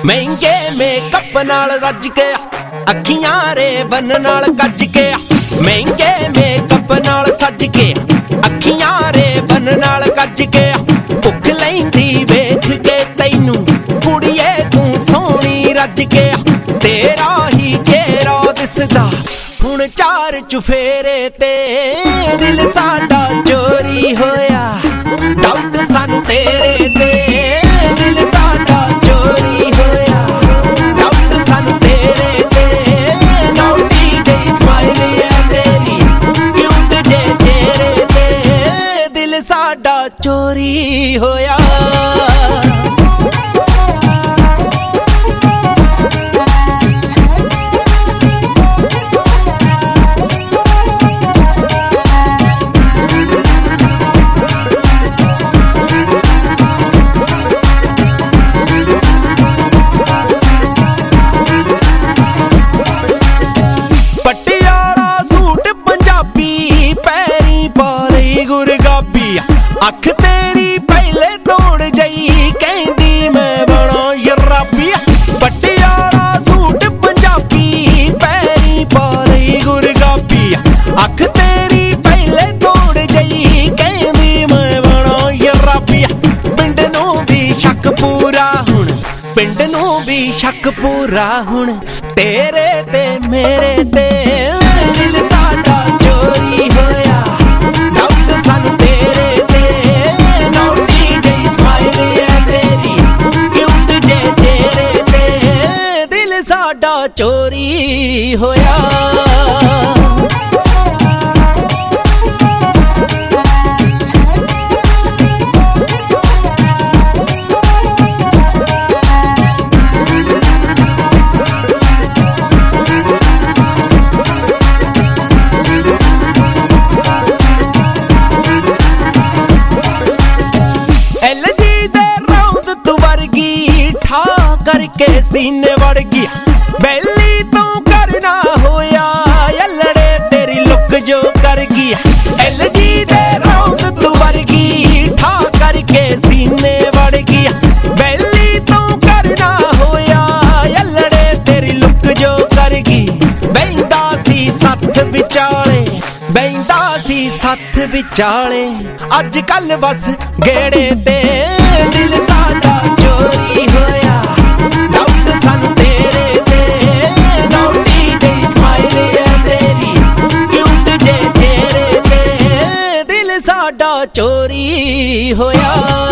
महंगे मेकअप नाल रज के अखियां रे बन नाल गज के महंगे मेकअप नाल सज के अखियां रे बन नाल गज के भुख लैंदी वेख के तैनू कुड़िए तू सोहनी रज के तेरा ही चेहरा दिसदा हुण चार चुफेरे ते दिल साडा चोरी होया डाउट सानू तेरे ते दिल साडा चोरी होया डाउट सानू तेरे ते नौटी जेही स्माइल है तेरी क्यूट जे चेहरे ते दिल साडा चोरी होया। अख तेरी पहले तोड़ जई कहंदी मैं बना यराबी पटियाला सूट पंजाबी पैरी पारी गुरगाबी अख तेरी पहले तोड़ जई कहंदी मैं बना यराबी पिंड नूं भी शक पूरा हुण पिंड नूं भी शक पूरा हुण तेरे ते मेरे ते दिल साडा चोरी होया डाउट सानू तेरे साडा चोरी होया। एलजी दे रौंद तू वर्गी ठा करके सीने वड़ गया बैली तू करना होया यलड़े तेरी लुक जो कर गया एलजी दे रौंद तू वर्गी ठा करके सीने वड़ गया बैली तू करना होया यलड़े तेरी लुक जो कर गई बैंदा सी सत्थ विचाले अज कल बस गेड़े ते दिल साडा चोरी होया डाउट सानू तेरे ते नौटी जेही स्माइल है तेरी क्यूट जे चेहरे ते दिल साडा चोरी होया।